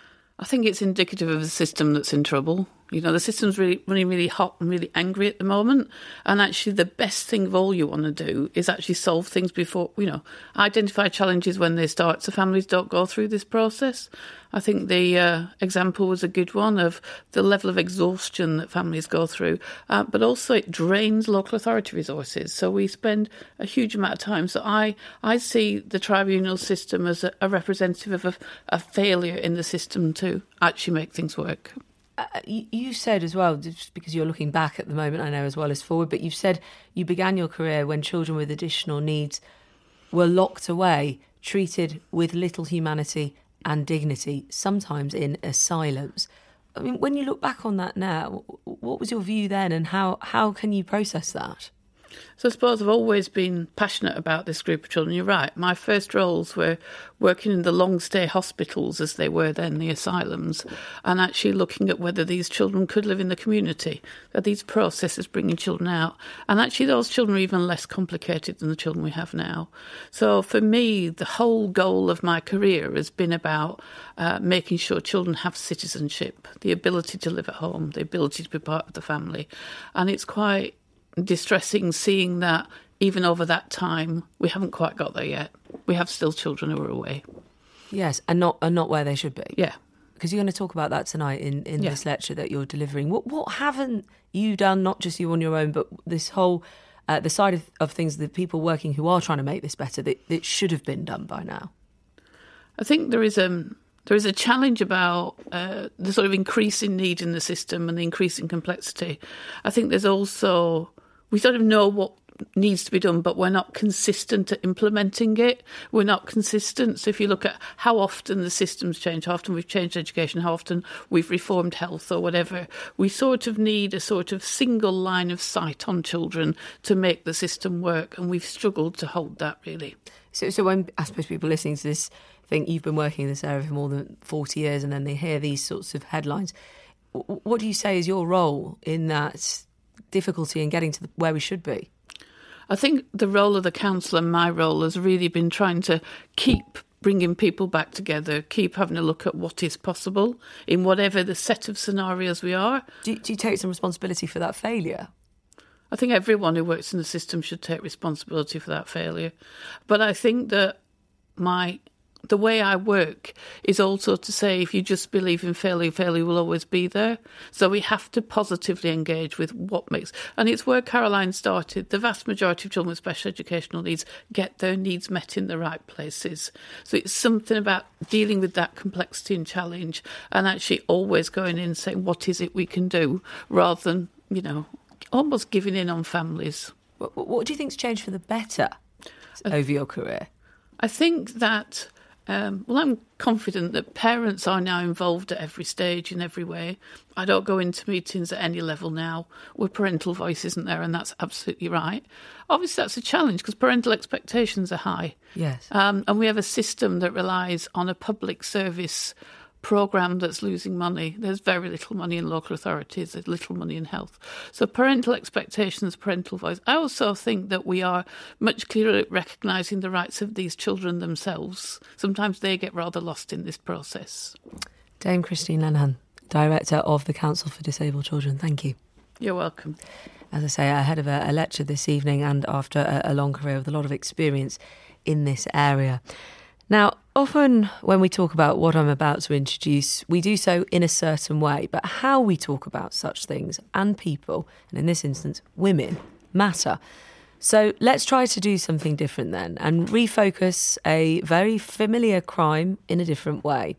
I think it's indicative of a system that's in trouble. You know, the system's really running really hot and really angry at the moment. And actually the best thing of all you want to do is actually solve things before, identify challenges when they start so families don't go through this process. I think the example was a good one of the level of exhaustion that families go through, but also it drains local authority resources. So we spend a huge amount of time. So I see the tribunal system as a representative of a failure in the system to actually make things work. You said as well, just because you're looking back at the moment, I know, as well as forward, but you've said you began your career when children with additional needs were locked away, treated with little humanity and dignity, sometimes in asylums. I mean, when you look back on that now, what was your view then, and how can you process that? So I suppose I've always been passionate about this group of children. You're right. My first roles were working in the long-stay hospitals, as they were then, the asylums, and actually looking at whether these children could live in the community, that these processes bringing children out. And actually those children are even less complicated than the children we have now. So for me, the whole goal of my career has been about making sure children have citizenship, the ability to live at home, the ability to be part of the family. And it's quite distressing seeing that even over that time we haven't quite got there yet. We have still children who are away. Yes, and not where they should be. Yeah. Because you're going to talk about that tonight in this lecture that you're delivering. What haven't you done, not just you on your own, but this whole the side of things, the people working who are trying to make this better, that should have been done by now? I think there is a challenge about the sort of increasing need in the system and the increasing complexity. I think there's also, we sort of know what needs to be done, but we're not consistent at implementing it. We're not consistent. So if you look at how often the systems change, how often we've changed education, how often we've reformed health or whatever, we sort of need a sort of single line of sight on children to make the system work, and we've struggled to hold that, really. So when, I suppose, people listening to this think you've been working in this area for more than 40 years and then they hear these sorts of headlines, what do you say is your role in that difficulty in getting to where we should be? I think the role of the council and my role has really been trying to keep bringing people back together, keep having a look at what is possible in whatever the set of scenarios we are. Do you take some responsibility for that failure? I think everyone who works in the system should take responsibility for that failure. But I think that the way I work is also to say if you just believe in failure, failure will always be there. So we have to positively engage with what makes... And it's where Caroline started. The vast majority of children with special educational needs get their needs met in the right places. So it's something about dealing with that complexity and challenge and actually always going in and saying, what is it we can do, rather than, almost giving in on families. What do you think's changed for the better over your career? I think that... I'm confident that parents are now involved at every stage in every way. I don't go into meetings at any level now where parental voice isn't there, and that's absolutely right. Obviously, that's a challenge because parental expectations are high. Yes. And we have a system that relies on a public service programme that's losing money. There's very little money in local authorities, there's little money in health. So parental expectations, parental voice. I also think that we are much clearer at recognising the rights of these children themselves. Sometimes they get rather lost in this process. Dame Christine Lenihan, Director of the Council for Disabled Children, thank you. You're welcome. As I say, ahead of a lecture this evening and after a long career with a lot of experience in this area. Now, often when we talk about what I'm about to introduce, we do so in a certain way, but how we talk about such things and people, and in this instance, women, matter. So let's try to do something different then and refocus a very familiar crime in a different way.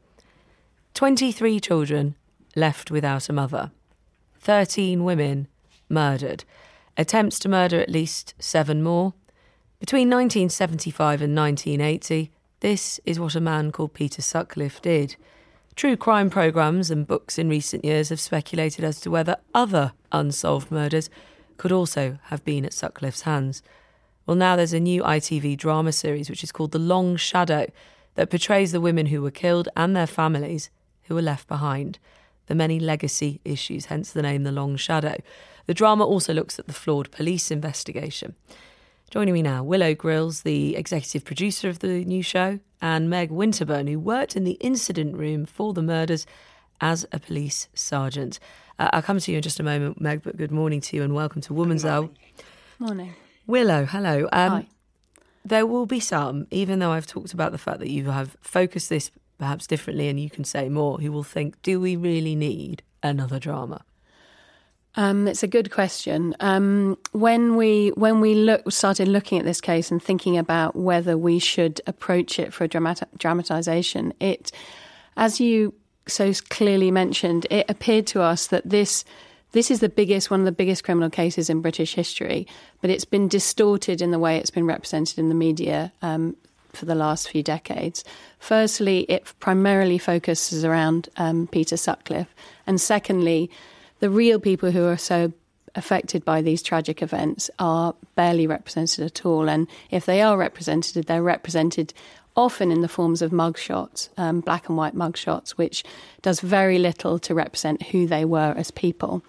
23 children left without a mother. 13 women murdered. Attempts to murder at least 7 more. Between 1975 and 1980, this is what a man called Peter Sutcliffe did. True crime programmes and books in recent years have speculated as to whether other unsolved murders could also have been at Sutcliffe's hands. Well, now there's a new ITV drama series which is called The Long Shadow that portrays the women who were killed and their families who were left behind. The many legacy issues, hence the name The Long Shadow. The drama also looks at the flawed police investigation. Joining me now, Willow Grills, the executive producer of the new show, and Meg Winterburn, who worked in the incident room for the murders as a police sergeant. I'll come to you in just a moment, Meg, but good morning to you and welcome to Woman's Hour. Morning. Willow, hello. Hi. There will be some, even though I've talked about the fact that you have focused this perhaps differently and you can say more, who will think, do we really need another drama? It's a good question. When we started looking at this case and thinking about whether we should approach it for a dramatisation, as you so clearly mentioned, it appeared to us that this is one of the biggest criminal cases in British history, but it's been distorted in the way it's been represented in the media for the last few decades. Firstly, it primarily focuses around Peter Sutcliffe, and secondly, the real people who are so affected by these tragic events are barely represented at all. And if they are represented, they're represented often in the forms of mugshots, black and white mugshots, which does very little to represent who they were as people.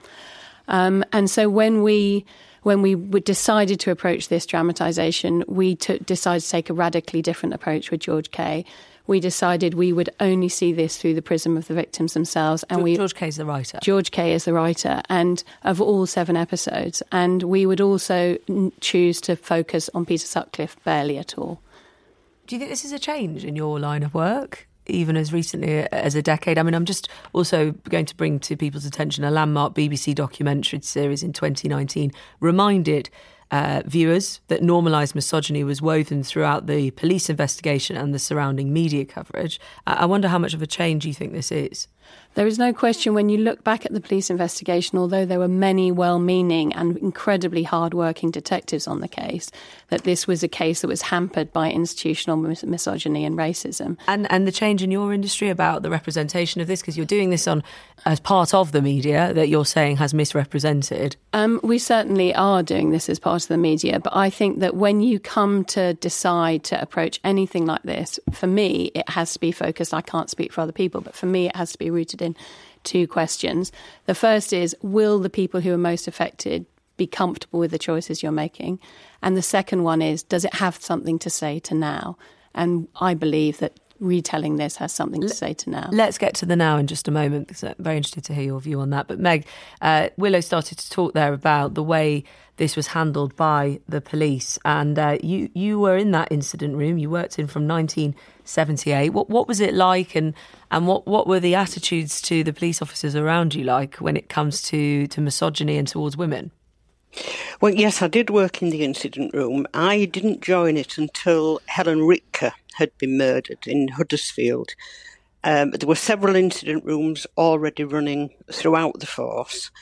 And so when we decided to approach this dramatisation, we decided to take a radically different approach with George Kay. We decided we would only see this through the prism of the victims themselves. And George Kay is the writer. George Kay is the writer, and of all 7 episodes. And we would also choose to focus on Peter Sutcliffe barely at all. Do you think this is a change in your line of work, even as recently as a decade? I mean, I'm just also going to bring to people's attention a landmark BBC documentary series in 2019 reminded viewers that normalised misogyny was woven throughout the police investigation and the surrounding media coverage. I wonder how much of a change you think this is. There is no question when you look back at the police investigation, although there were many well-meaning and incredibly hard-working detectives on the case, that this was a case that was hampered by institutional misogyny and racism. And the change in your industry about the representation of this, because you're doing this as part of the media that you're saying has misrepresented. We certainly are doing this as part of the media, but I think that when you come to decide to approach anything like this, for me, it has to be focused. I can't speak for other people, but for me, it has to be rooted in 2 questions. The first is, will the people who are most affected be comfortable with the choices you're making? And the second one is, does it have something to say to now? And I believe that retelling this has something to say to now. Let's get to the now in just a moment, because I'm very interested to hear your view on that. But Meg, Willow started to talk there about the way this was handled by the police, and you were in that incident room. You worked in from 1978. What was it like, and what were the attitudes to the police officers around you like when it comes to misogyny and towards women? Well, yes, I did work in the incident room. I didn't join it until Helen Ritker had been murdered in Huddersfield. There were several incident rooms already running throughout the force.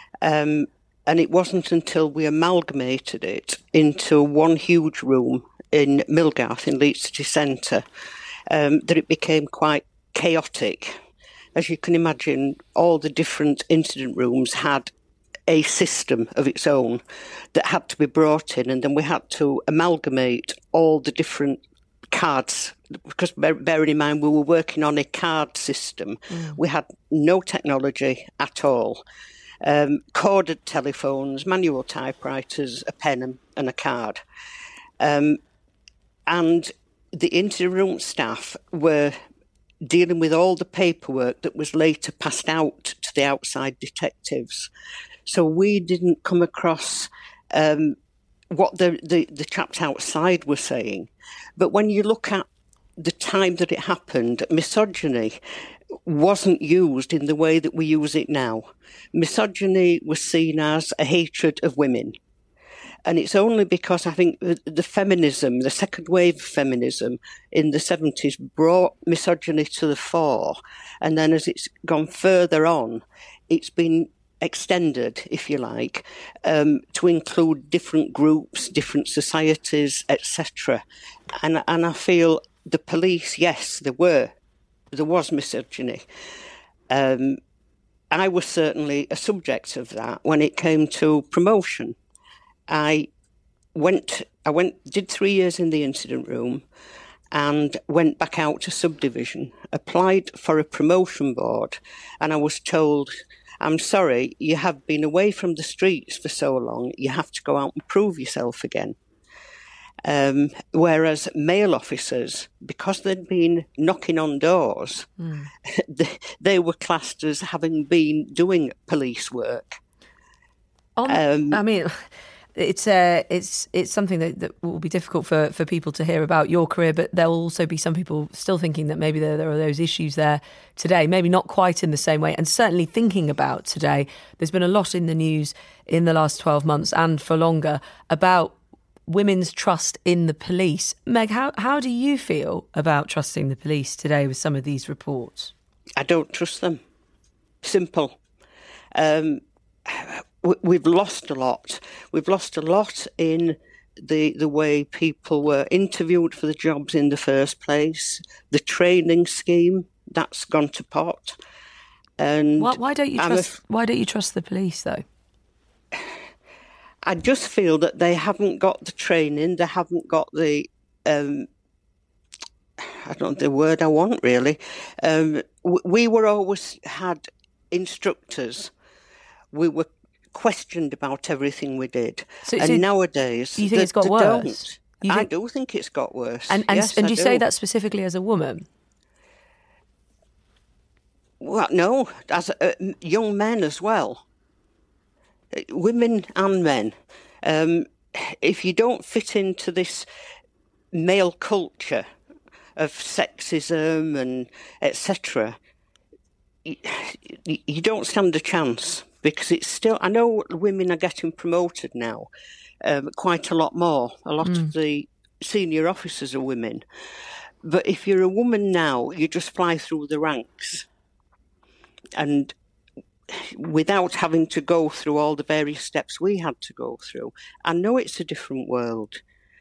And it wasn't until we amalgamated it into one huge room in Millgarth in Leeds City Centre that it became quite chaotic. As you can imagine, all the different incident rooms had a system of its own that had to be brought in, and then we had to amalgamate all the different cards, because bearing in mind we were working on a card system. We had no technology at all. Corded telephones, manual typewriters, a pen and a card. And the incident room staff were dealing with all the paperwork that was later passed out to the outside detectives. So we didn't come across what the chaps outside were saying. But when you look at the time that it happened, misogyny wasn't used in the way that we use it now. Misogyny was seen as a hatred of women. And it's only because I think the feminism, the second wave of feminism in the 70s brought misogyny to the fore. And then as it's gone further on, it's been extended, if you like, to include different groups, different societies, etc. And I feel the police, yes, there was misogyny. I was certainly a subject of that when it came to promotion. I did 3 years in the incident room and went back out to subdivision, applied for a promotion board, and I was told, I'm sorry, you have been away from the streets for so long, you have to go out and prove yourself again. Whereas male officers, because they'd been knocking on doors, they were classed as having been doing police work. I mean, it's something that will be difficult for people to hear about your career, but there will also be some people still thinking that maybe there are those issues there today, maybe not quite in the same way, and certainly thinking about today. There's been a lot in the news in the last 12 months and for longer about women's trust in the police. Meg, how do you feel about trusting the police today with some of these reports? I don't trust them. Simple. We've lost a lot. We've lost a lot in the way people were interviewed for the jobs in the first place. The training scheme, that's gone to pot. And why don't you trust the police though? I just feel that they haven't got the training, they haven't got the, I don't know the word I want really. We were always had instructors. We were questioned about everything we did. So nowadays... You think it's got worse? I do think it's got worse. And you say that specifically as a woman? Well, no, as young men as well. Women and men. If you don't fit into this male culture of sexism and etc., you don't stand a chance, because it's still... I know women are getting promoted now, quite a lot more. A lot of the senior officers are women. But if you're a woman now, you just fly through the ranks. And without having to go through all the various steps we had to go through. I know it's a different world,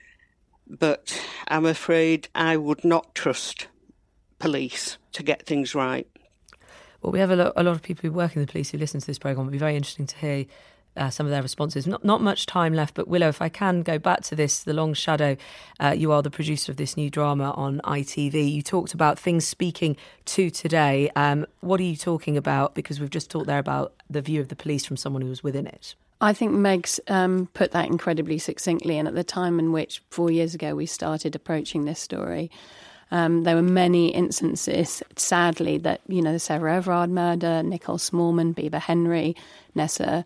but I'm afraid I would not trust police to get things right. Well, we have a lot of people who work in the police who listen to this programme. It would be very interesting to hear some of their responses. Not much time left, but Willow, if I can go back to this, The Long Shadow, you are the producer of this new drama on ITV. You talked about things speaking to today. What are you talking about? Because we've just talked there about the view of the police from someone who was within it. I think Meg's put that incredibly succinctly. And at the time in which 4 years ago we started approaching this story, there were many instances, sadly, that, the Sarah Everard murder, Nicole Smallman, Beba Henry, Nessa,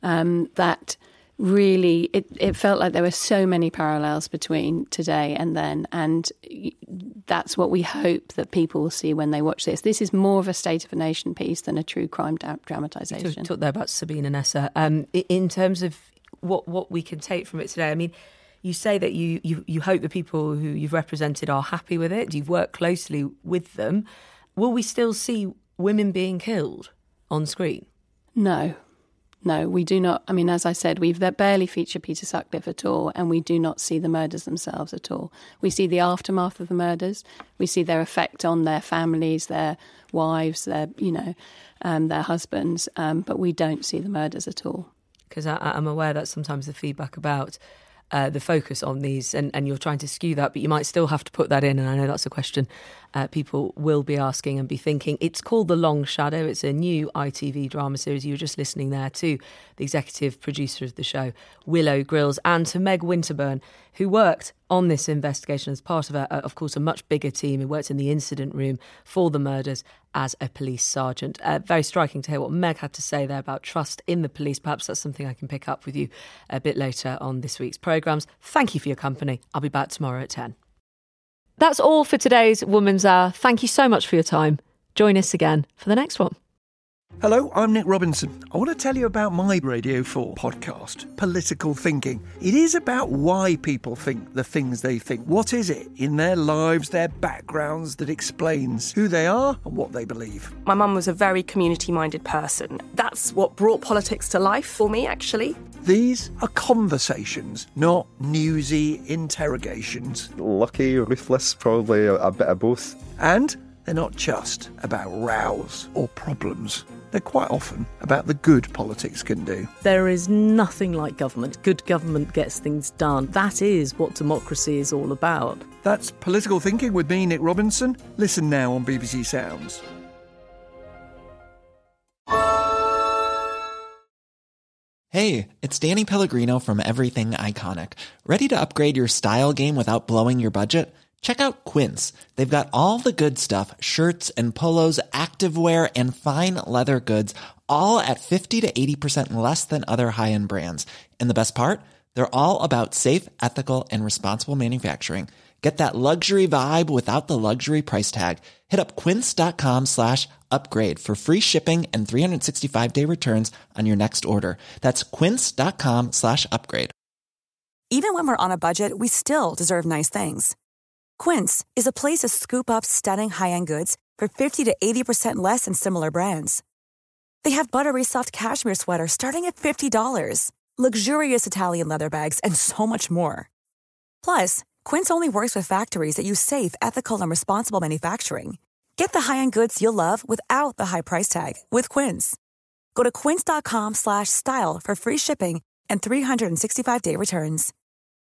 that really, it felt like there were so many parallels between today and then. And that's what we hope that people will see when they watch this. This is more of a State of a Nation piece than a true crime dramatisation. You talked there about Sabina Nessa. In terms of what we can take from it today, I mean, you say that you hope the people who you've represented are happy with it. You've worked closely with them. Will we still see women being killed on screen? No, we do not. I mean, as I said, we've barely featured Peter Sutcliffe at all, and we do not see the murders themselves at all. We see the aftermath of the murders. We see their effect on their families, their wives, their husbands, but we don't see the murders at all. Because I'm aware that sometimes the feedback about the focus on these, and you're trying to skew that, but you might still have to put that in, and I know that's a question people will be asking and be thinking. It's called The Long Shadow. It's a new ITV drama series. You were just listening there to the executive producer of the show, Willow Grills, and to Meg Winterburn, who worked on this investigation as part of, of course, a much bigger team, who worked in the incident room for the murders as a police sergeant. Very striking to hear what Meg had to say there about trust in the police. Perhaps that's something I can pick up with you a bit later on this week's programmes. Thank you for your company. I'll be back tomorrow at 10. That's all for today's Woman's Hour. Thank you so much for your time. Join us again for the next one. Hello, I'm Nick Robinson. I want to tell you about my Radio 4 podcast, Political Thinking. It is about why people think the things they think. What is it in their lives, their backgrounds, that explains who they are and what they believe? My mum was a very community-minded person. That's what brought politics to life for me, actually. These are conversations, not newsy interrogations. Lucky, ruthless, probably a bit of both. And they're not just about rows or problems. They're quite often about the good politics can do. There is nothing like government. Good government gets things done. That is what democracy is all about. That's Political Thinking with me, Nick Robinson. Listen now on BBC Sounds. Hey, it's Danny Pellegrino from Everything Iconic. Ready to upgrade your style game without blowing your budget? Check out Quince. They've got all the good stuff, shirts and polos, activewear, and fine leather goods, all at 50 to 80% less than other high-end brands. And the best part? They're all about safe, ethical, and responsible manufacturing. Get that luxury vibe without the luxury price tag. Hit up quince.com/upgrade for free shipping and 365-day returns on your next order. That's quince.com/upgrade. Even when we're on a budget, we still deserve nice things. Quince is a place to scoop up stunning high-end goods for 50 to 80% less than similar brands. They have buttery soft cashmere sweaters starting at $50, luxurious Italian leather bags, and so much more. Plus, Quince only works with factories that use safe, ethical, and responsible manufacturing. Get the high-end goods you'll love without the high price tag with Quince. Go to quince.com/style for free shipping and 365-day returns.